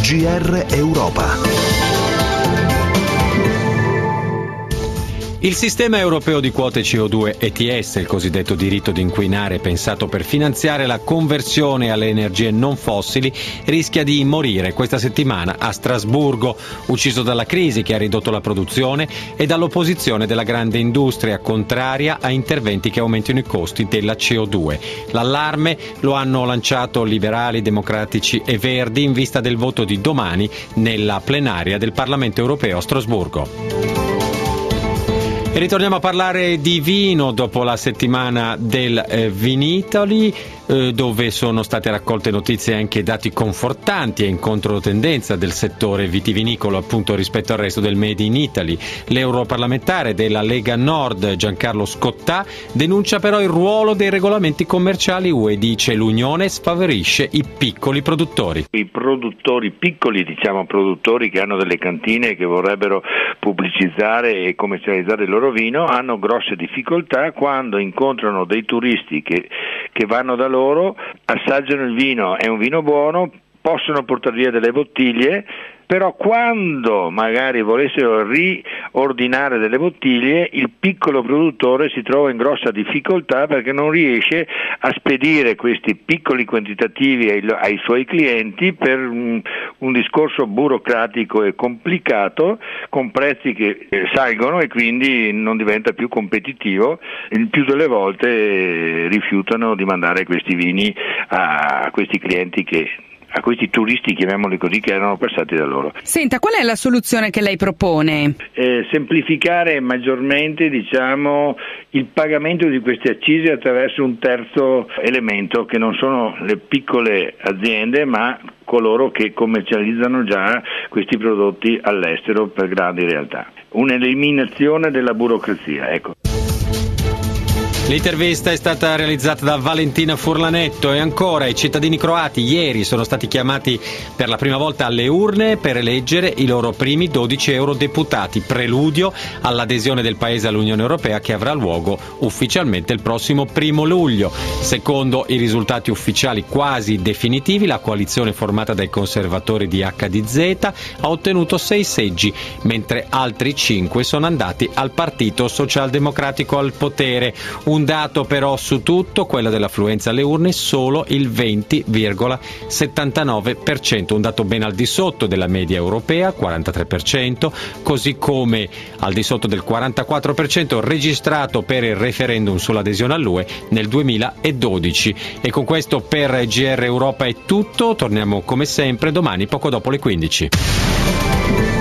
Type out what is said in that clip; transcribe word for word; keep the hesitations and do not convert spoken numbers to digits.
G R Europa. Il sistema europeo di quote C O due E T S, il cosiddetto diritto di inquinare pensato per finanziare la conversione alle energie non fossili, rischia di morire questa settimana a Strasburgo, ucciso dalla crisi che ha ridotto la produzione e dall'opposizione della grande industria contraria a interventi che aumentino i costi della C O due. L'allarme lo hanno lanciato liberali, democratici e verdi in vista del voto di domani nella plenaria del Parlamento europeo a Strasburgo. E ritorniamo a parlare di vino dopo la settimana del eh, Vinitaly, eh, dove sono state raccolte notizie e anche dati confortanti e in controtendenza del settore vitivinicolo appunto rispetto al resto del Made in Italy. L'europarlamentare della Lega Nord Giancarlo Scottà denuncia però il ruolo dei regolamenti commerciali U E, dice l'Unione sfavorisce i piccoli produttori. I produttori piccoli, diciamo produttori che hanno delle cantine che vorrebbero pubblicizzare e commercializzare il loro vino, hanno grosse difficoltà quando incontrano dei turisti che, che vanno da loro, assaggiano il vino, è un vino buono, possono portare via delle bottiglie, però quando magari volessero riordinare delle bottiglie, il piccolo produttore si trova in grossa difficoltà perché non riesce a spedire questi piccoli quantitativi ai, ai suoi clienti per un, un discorso burocratico e complicato, con prezzi che eh, salgono e quindi non diventa più competitivo. Il più delle volte eh, rifiutano di mandare questi vini a, a questi clienti che a questi turisti, chiamiamoli così, che erano passati da loro. Senta, qual è la soluzione che lei propone? Eh, semplificare maggiormente, diciamo, il pagamento di queste accise attraverso un terzo elemento, che non sono le piccole aziende, ma coloro che commercializzano già questi prodotti all'estero per grandi realtà. Un'eliminazione della burocrazia, ecco. L'intervista è stata realizzata da Valentina Furlanetto. E ancora i cittadini croati ieri sono stati chiamati per la prima volta alle urne per eleggere i loro primi dodici eurodeputati, preludio all'adesione del paese all'Unione Europea che avrà luogo ufficialmente il prossimo primo luglio. Secondo i risultati ufficiali quasi definitivi, la coalizione formata dai conservatori di H D Z ha ottenuto sei seggi, mentre altri cinque sono andati al Partito Socialdemocratico al potere. Un dato però su tutto, quello dell'affluenza alle urne, solo il venti virgola settantanove per cento, un dato ben al di sotto della media europea, quarantatré per cento, così come al di sotto del quarantaquattro per cento registrato per il referendum sull'adesione all'U E nel duemiladodici. E con questo per G R Europa è tutto, torniamo come sempre domani poco dopo le quindici.